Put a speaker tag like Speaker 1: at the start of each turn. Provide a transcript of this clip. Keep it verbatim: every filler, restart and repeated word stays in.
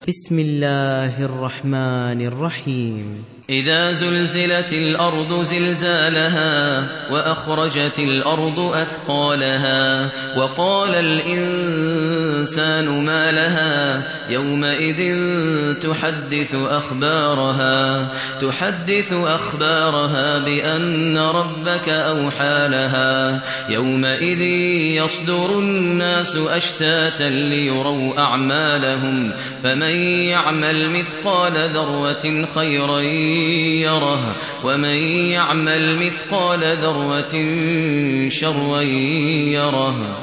Speaker 1: بسم الله الرحمن الرحيم.
Speaker 2: إذا زلزلت الأرض زلزالها وأخرجت الأرض أثقالها وقال الإنسان ما لها يومئذ تحدث أخبارها تحدث أخبارها بأن ربك أوحى لها يومئذ يصدر الناس أشتاتا ليروا أعمالهم فمن يعمل مثقال ذرة خيرا يره ومن يعمل مثقال ذرة شرا يره.